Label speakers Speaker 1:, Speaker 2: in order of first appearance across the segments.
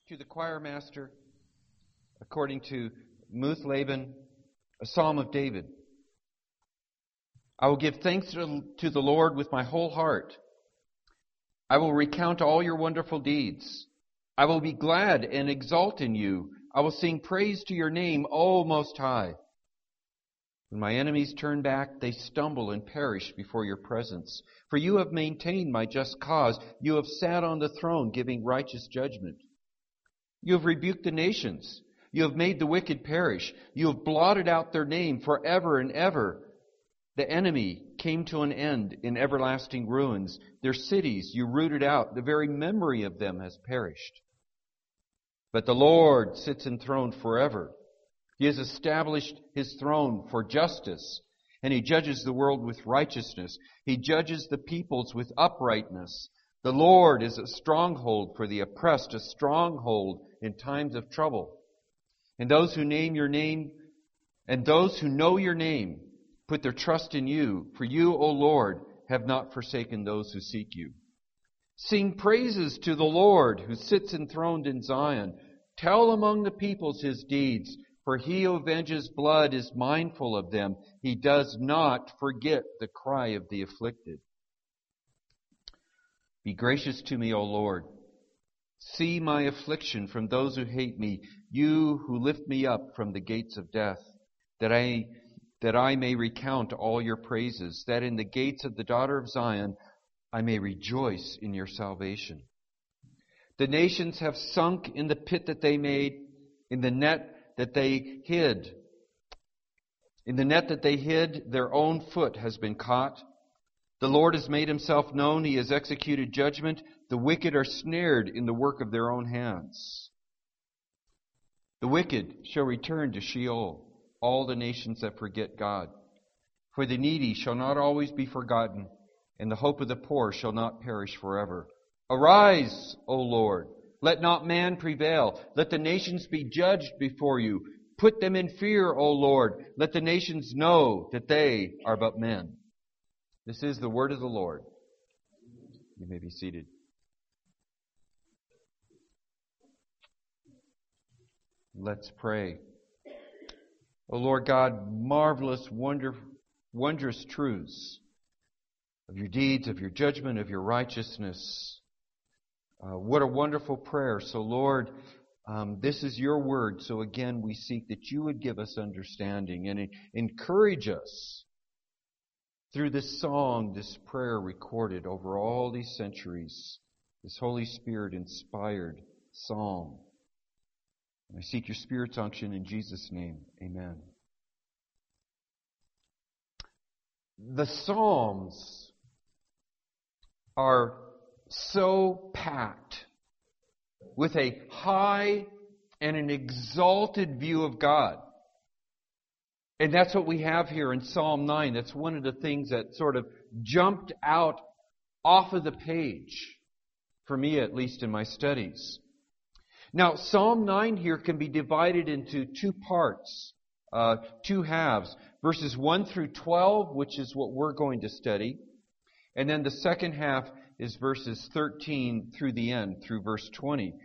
Speaker 1: To the choir master, according to Muth Laban, a psalm of David. I will give thanks to the Lord with my whole heart. I will recount all your wonderful deeds. I will be glad and exult in you. I will sing praise to your name, O Most High. When my enemies turn back, they stumble and perish before your presence. For you have maintained my just cause. You have sat on the throne, giving righteous judgment. You have rebuked the nations. You have made the wicked perish. You have blotted out their name forever and ever. The enemy came to an end in everlasting ruins. Their cities you rooted out. The very memory of them has perished. But the Lord sits enthroned forever. He has established His throne for justice, and He judges the world with righteousness. He judges the peoples with uprightness. The Lord is a stronghold for the oppressed, a stronghold in times of trouble. And those who name your name, and those who know your name, put their trust in you. For you, O Lord, have not forsaken those who seek you. Sing praises to the Lord who sits enthroned in Zion. Tell among the peoples His deeds, for He who avenges blood is mindful of them. He does not forget the cry of the afflicted. Be gracious to me, O Lord. See my affliction from those who hate me, you who lift me up from the gates of death, that I may recount all your praises, that in the gates of the daughter of Zion I may rejoice in your salvation. The nations have sunk in the pit that they made, in the net that they hid. In the net that they hid, their own foot has been caught. The Lord has made Himself known. He has executed judgment. The wicked are snared in the work of their own hands. The wicked shall return to Sheol, all the nations that forget God. For the needy shall not always be forgotten, and the hope of the poor shall not perish forever. Arise, O Lord, let not man prevail. Let the nations be judged before you. Put them in fear, O Lord. Let the nations know that they are but men. This is the word of the Lord. You may be seated. Let's pray. O Lord God, marvelous, wondrous truths of your deeds, of your judgment, of your righteousness. What a wonderful prayer. So Lord, this is your word. So again, we seek that you would give us understanding and encourage us through this song, this prayer recorded over all these centuries, this Holy Spirit-inspired psalm. And I seek your Spirit's unction in Jesus' name. Amen. The Psalms are so packed with a high and an exalted view of God. And that's what we have here in Psalm 9. That's one of the things that sort of jumped out off of the page, for me at least in my studies. Now, Psalm 9 here can be divided into two parts, two halves. Verses 1 through 12, which is what we're going to study. And then the second half is verses 13 through the end, through verse 20.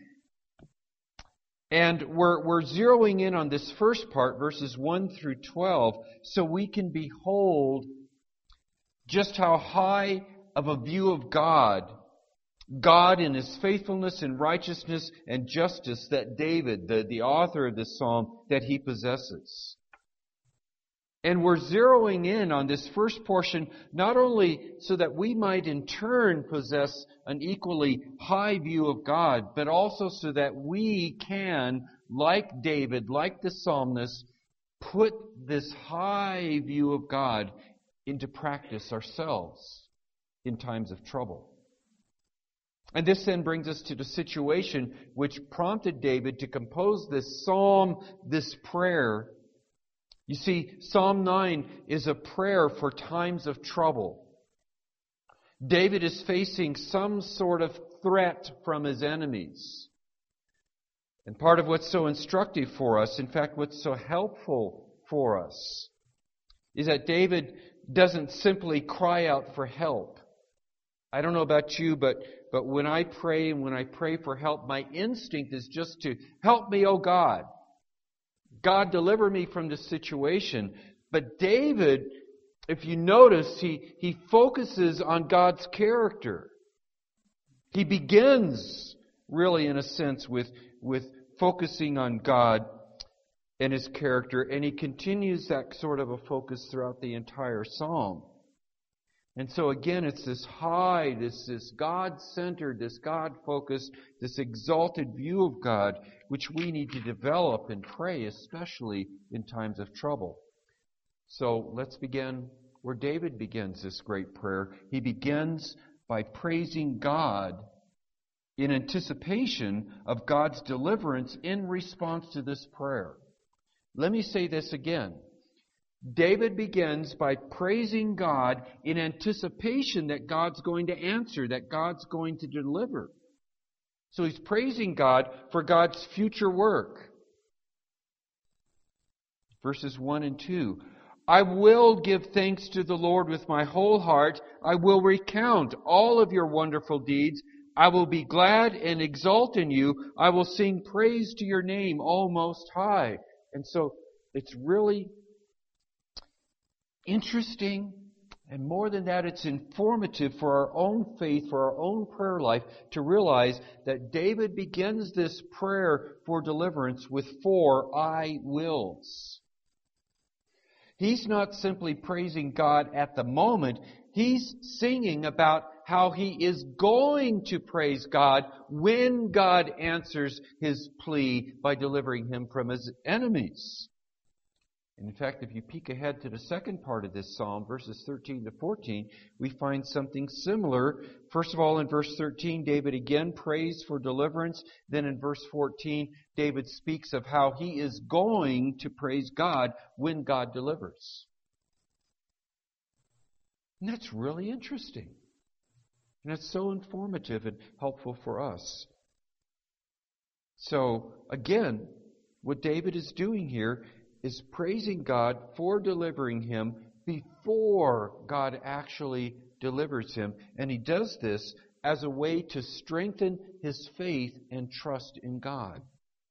Speaker 1: And we're zeroing in on this first part, verses 1 through 12, so we can behold just how high of a view of God in His faithfulness and righteousness and justice that David, the author of this psalm, that he possesses. And we're zeroing in on this first portion not only so that we might in turn possess an equally high view of God, but also so that we can, like David, like the psalmist, put this high view of God into practice ourselves in times of trouble. And this then brings us to the situation which prompted David to compose this psalm, this prayer. You see, Psalm 9 is a prayer for times of trouble. David is facing some sort of threat from his enemies. And part of what's so instructive for us, in fact, what's so helpful for us, is that David doesn't simply cry out for help. I don't know about you, but but when I pray and when I pray for help, my instinct is just to help me, oh God. God, deliver me from this situation. But David, if you notice, he focuses on God's character. He begins, really, in a sense, with focusing on God and His character, and he continues that sort of a focus throughout the entire psalm. And so again, it's this high, this God-centered, this God-focused, this exalted view of God, which we need to develop and pray, especially in times of trouble. So let's begin where David begins this great prayer. He begins by praising God in anticipation of God's deliverance in response to this prayer. Let me say this again. David begins by praising God in anticipation that God's going to answer, that God's going to deliver. So he's praising God for God's future work. Verses 1 and 2. I will give thanks to the Lord with my whole heart. I will recount all of your wonderful deeds. I will be glad and exult in you. I will sing praise to your name, O Most High. And so it's really interesting, and more than that, it's informative for our own faith, for our own prayer life, to realize that David begins this prayer for deliverance with 4 I wills. He's not simply praising God at the moment. He's singing about how he is going to praise God when God answers his plea by delivering him from his enemies. And in fact, if you peek ahead to the second part of this psalm, verses 13 to 14, we find something similar. First of all, in verse 13, David again prays for deliverance. Then in verse 14, David speaks of how he is going to praise God when God delivers. And that's really interesting. And it's so informative and helpful for us. So, again, what David is doing here is praising God for delivering him before God actually delivers him. And he does this as a way to strengthen his faith and trust in God.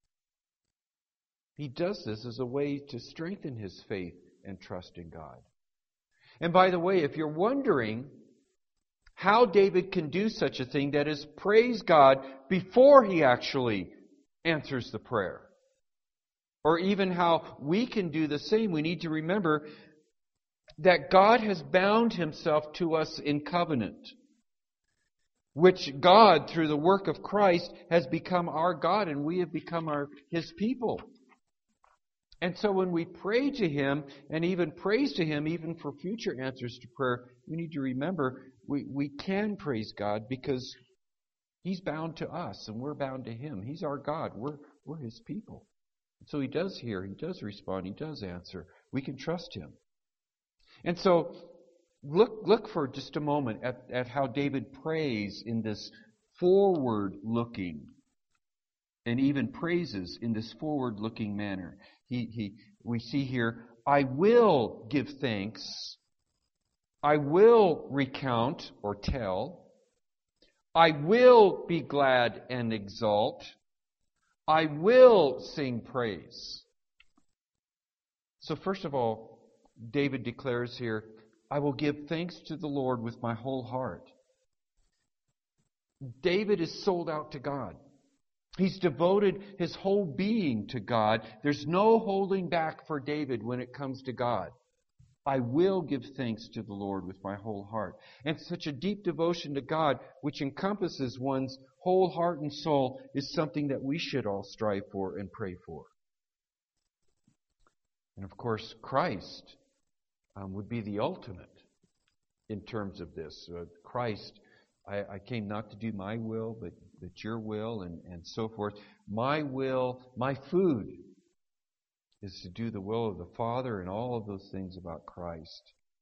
Speaker 1: He does this as a way to strengthen his faith and trust in God. And by the way, if you're wondering how David can do such a thing, that is, praise God before he actually answers the prayer, or even how we can do the same, we need to remember that God has bound himself to us in covenant, which God, through the work of Christ, has become our God, and we have become his people. And so when we pray to him and even praise to him, even for future answers to prayer, we need to remember we can praise God because he's bound to us and we're bound to him. He's our God. We're his people. So he does hear, he does respond, he does answer. We can trust him. And so look for just a moment at how David prays in this forward-looking, and even praises in this forward-looking manner. We see here, I will give thanks. I will recount or tell. I will be glad and exult. I will sing praise. So first of all, David declares here, I will give thanks to the Lord with my whole heart. David is sold out to God. He's devoted his whole being to God. There's no holding back for David when it comes to God. I will give thanks to the Lord with my whole heart. And such a deep devotion to God, which encompasses one's whole heart and soul, is something that we should all strive for and pray for. And of course, Christ would be the ultimate in terms of this. Christ, I came not to do my will, but your will, and so forth. My will, my food, is to do the will of the Father and all of those things about Christ.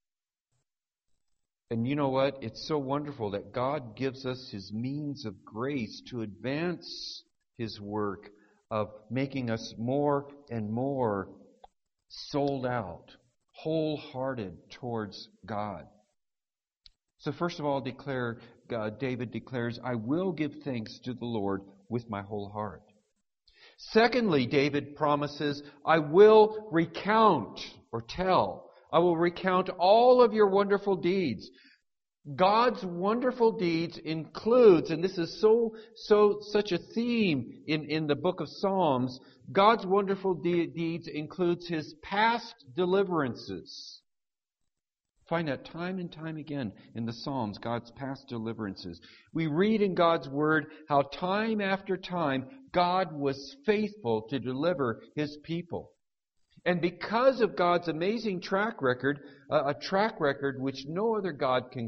Speaker 1: And you know what? It's so wonderful that God gives us his means of grace to advance his work of making us more and more sold out, wholehearted towards God. So first of all, David declares, I will give thanks to the Lord with my whole heart. Secondly, David promises, I will recount or tell. I will recount all of your wonderful deeds. God's wonderful deeds includes, and this is such a theme in the book of Psalms, God's wonderful deeds includes His past deliverances. Find that time and time again in the Psalms, God's past deliverances. We read in God's Word how time after time God was faithful to deliver His people. And because of God's amazing track record, a track record which no other God can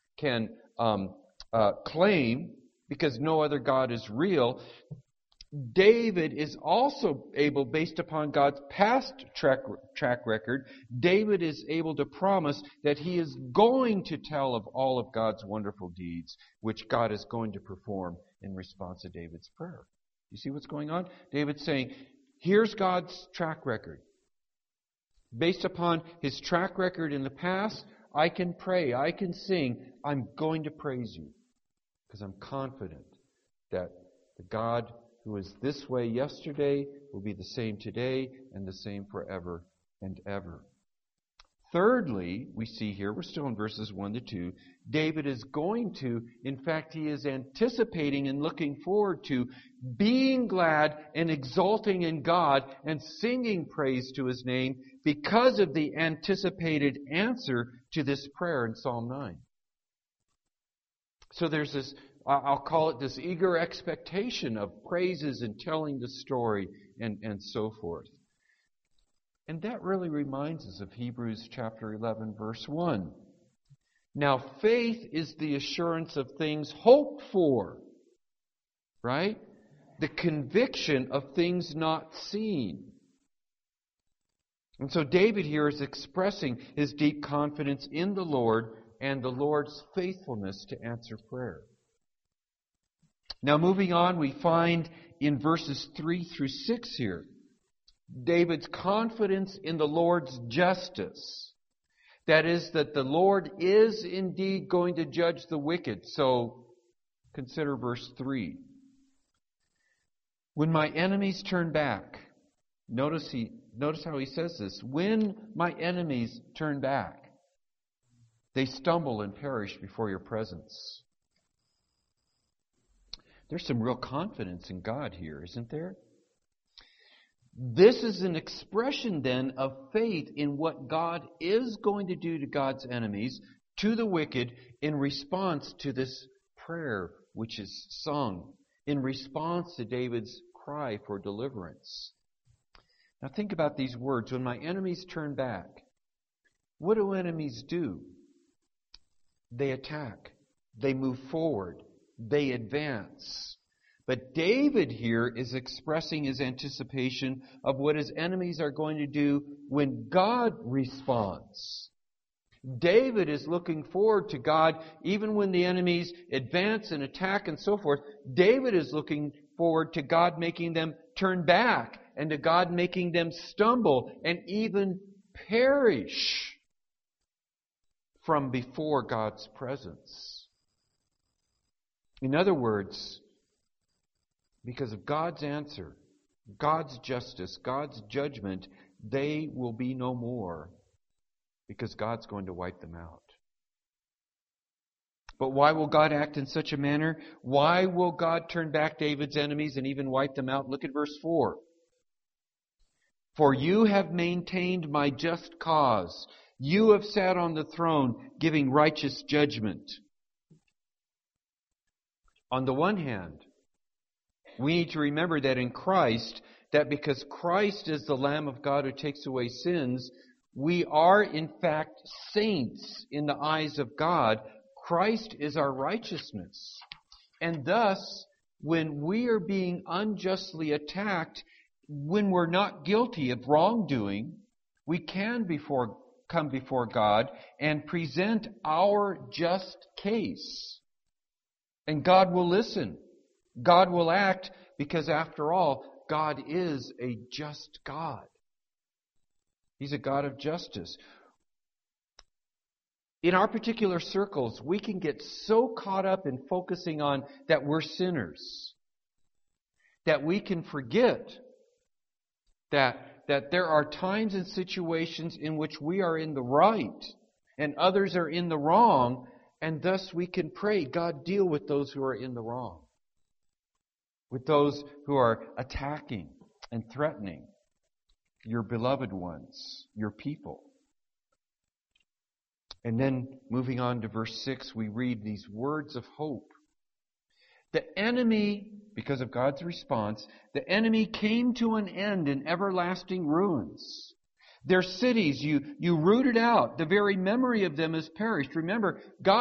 Speaker 1: claim, because no other God is real, David is also able, based upon God's past track record, David is able to promise that he is going to tell of all of God's wonderful deeds, which God is going to perform in response to David's prayer. You see what's going on? David's saying, here's God's track record. Based upon His track record in the past, I can pray, I can sing, I'm going to praise You, because I'm confident that the God who is this way yesterday will be the same today and the same forever and ever. Thirdly, we see here, we're still in verses 1 to 2, David is going to, in fact, he is anticipating and looking forward to being glad and exulting in God and singing praise to His name because of the anticipated answer to this prayer in Psalm 9. So there's this, I'll call it this eager expectation of praises and telling the story and so forth. And that really reminds us of Hebrews chapter 11, verse 1. Now, faith is the assurance of things hoped for, right? The conviction of things not seen. And so David here is expressing his deep confidence in the Lord and the Lord's faithfulness to answer prayer. Now, moving on, we find in verses 3 through 6 here, David's confidence in the Lord's justice. That is, that the Lord is indeed going to judge the wicked. So, consider verse 3. When my enemies turn back, notice how he says this. When my enemies turn back, they stumble and perish before Your presence. There's some real confidence in God here, isn't there? This is an expression then of faith in what God is going to do to God's enemies, to the wicked, in response to this prayer which is sung, in response to David's cry for deliverance. Now think about these words. When my enemies turn back, what do enemies do? They attack. They move forward. They advance. But David here is expressing his anticipation of what his enemies are going to do when God responds. David is looking forward to God even when the enemies advance and attack and so forth. David is looking forward to God making them turn back and to God making them stumble and even perish from before God's presence. In other words, because of God's answer, God's justice, God's judgment, they will be no more because God's going to wipe them out. But why will God act in such a manner? Why will God turn back David's enemies and even wipe them out? Look at verse 4. For You have maintained my just cause. You have sat on the throne giving righteous judgment. On the one hand, we need to remember that in Christ, that because Christ is the Lamb of God who takes away sins, we are in fact saints in the eyes of God. Christ is our righteousness. And thus, when we are being unjustly attacked, when we're not guilty of wrongdoing, we can come before God and present our just case. And God will listen. God will act because, after all, God is a just God. He's a God of justice. in our particular circles, we can get so caught up in focusing on that we're sinners that we can forget that there are times and situations in which we are in the right and others are in the wrong, and thus we can pray, God, deal with those who are in the wrong, with those who are attacking and threatening your beloved ones, your people. And then moving on to verse 6, we read these words of hope. The enemy, because of God's response, the enemy came to an end in everlasting ruins. Their cities, you rooted out. The very memory of them has perished. Remember,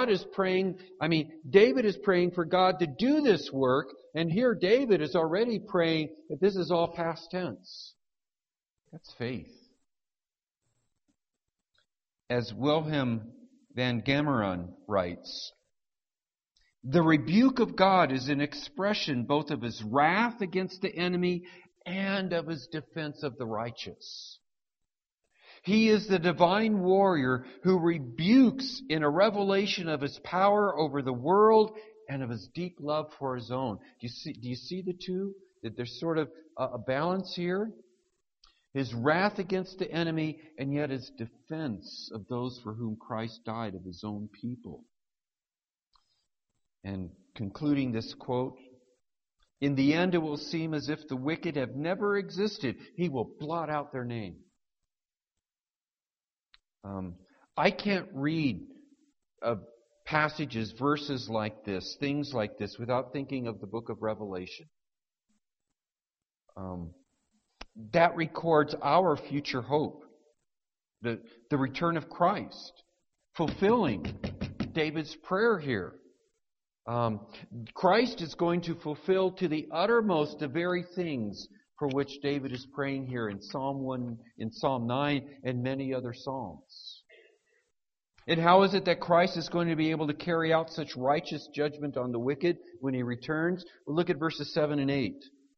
Speaker 1: David is praying for God to do this work, and here David is already praying that this is all past tense. That's faith. As Wilhelm van Gameren writes, the rebuke of God is an expression both of His wrath against the enemy and of His defense of the righteous. He is the divine warrior who rebukes in a revelation of His power over the world and of His deep love for His own. Do you see the two? That there's sort of a balance here? His wrath against the enemy, and yet His defense of those for whom Christ died, of His own people. And concluding this quote, in the end it will seem as if the wicked have never existed. He will blot out their name. I can't read passages, verses like this, things like this, without thinking of the book of Revelation. That records our future hope, the return of Christ, fulfilling David's prayer here. Christ is going to fulfill to the uttermost the very things for which David is praying here in Psalm 1, in Psalm 9, and many other Psalms. And how is it that Christ is going to be able to carry out such righteous judgment on the wicked when He returns? Well, look at verses 7 and 8.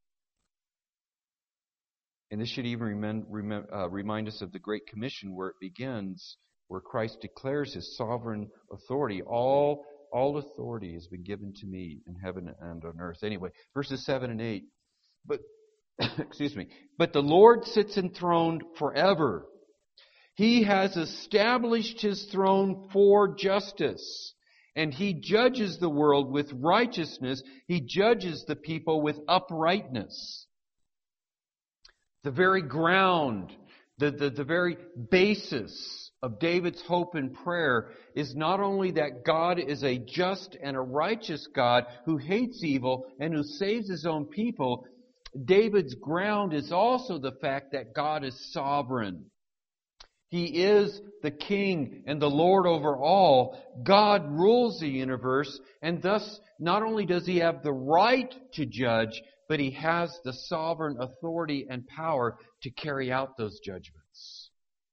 Speaker 1: And this should even remind us of the Great Commission, where it begins, where Christ declares His sovereign authority. All authority has been given to me in heaven and on earth. Anyway, verses 7 and 8. But the Lord sits enthroned forever. He has established His throne for justice, and He judges the world with righteousness. He judges the people with uprightness. The very ground, the very basis of David's hope and prayer is not only that God is a just and a righteous God who hates evil and who saves His own people. David's ground is also the fact that God is sovereign. He is the King and the Lord over all. God rules the universe, and thus not only does He have the right to judge, but He has the sovereign authority and power to carry out those judgments.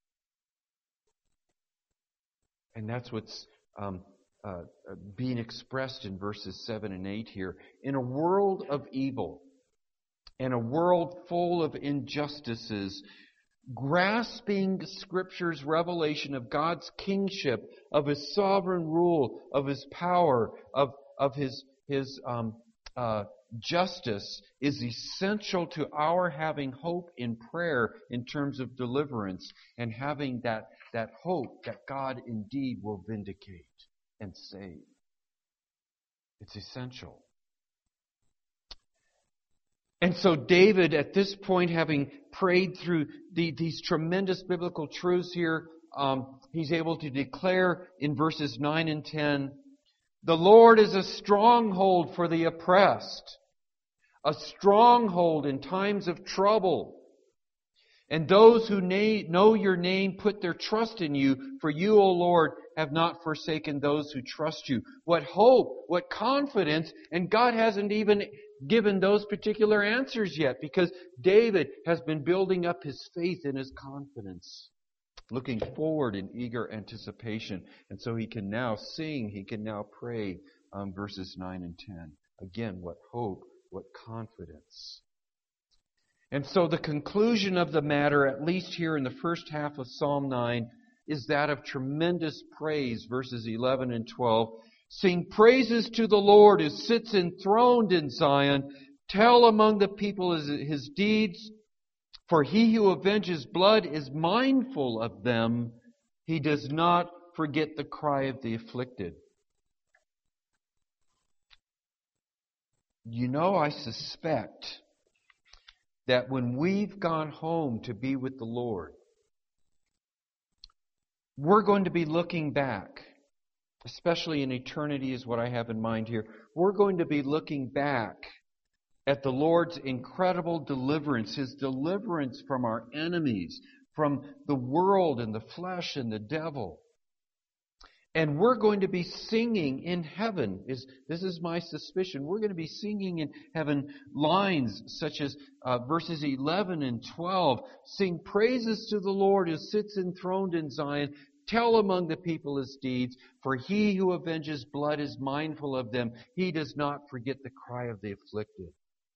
Speaker 1: And that's what's being expressed in verses 7 and 8 here. In a world of evil, in a world full of injustices, grasping Scripture's revelation of God's kingship, of His sovereign rule, of His power, of His justice is essential to our having hope in prayer in terms of deliverance, and having that hope that God indeed will vindicate and save. It's essential. And so David, at this point, having prayed through these tremendous biblical truths here, he's able to declare in verses 9 and 10, the Lord is a stronghold for the oppressed, a stronghold in times of trouble. And those who know your name put their trust in you, for you, O Lord, have not forsaken those who trust you. What hope, what confidence, and God hasn't even given those particular answers yet, because David has been building up his faith and his confidence, looking forward in eager anticipation. And so he can now sing, he can now pray verses 9 and 10. Again, what hope, what confidence. And so the conclusion of the matter, at least here in the first half of Psalm 9, is that of tremendous praise, verses 11 and 12. Sing praises to the Lord who sits enthroned in Zion. Tell among the people his deeds. For he who avenges blood is mindful of them. He does not forget the cry of the afflicted. You know, I suspect that when we've gone home to be with the Lord, we're going to be looking back, especially in eternity is what I have in mind here. We're going to be looking back at the Lord's incredible deliverance, His deliverance from our enemies, from the world and the flesh and the devil. And we're going to be singing in heaven. This is my suspicion. We're going to be singing in heaven lines such as verses 11 and 12. Sing praises to the Lord who sits enthroned in Zion. Tell among the people his deeds. For he who avenges blood is mindful of them. He does not forget the cry of the afflicted.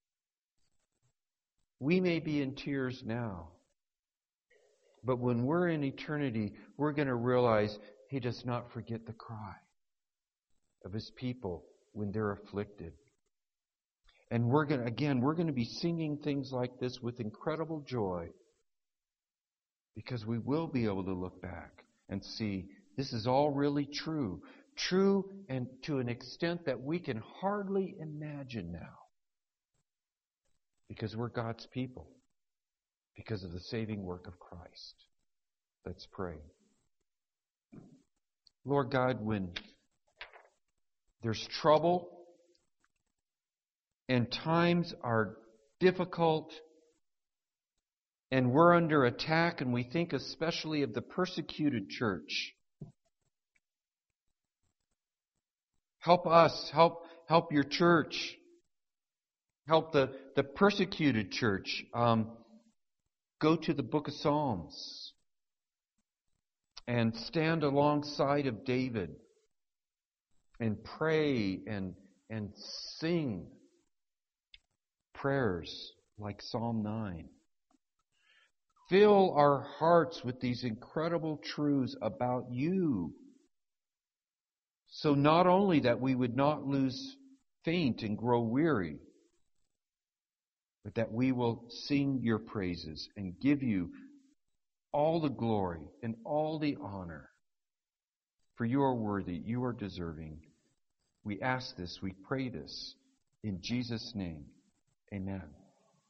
Speaker 1: We may be in tears now, but when we're in eternity, we're going to realize He does not forget the cry of His people when they're afflicted. And we're going to be singing things like this with incredible joy, because we will be able to look back and see this is all really true. True, and to an extent that we can hardly imagine now, because we're God's people, because of the saving work of Christ. Let's pray. Lord God, when there's trouble and times are difficult and we're under attack, and we think especially of the persecuted church, help us, help your church, help the persecuted church. Go to the book of Psalms and stand alongside of David and pray and sing prayers like Psalm 9. Fill our hearts with these incredible truths about you, so not only that we would not lose faint and grow weary, but that we will sing your praises and give you all the glory and all the honor. For you are worthy, you are deserving. We ask this, we pray this in Jesus' name. Amen.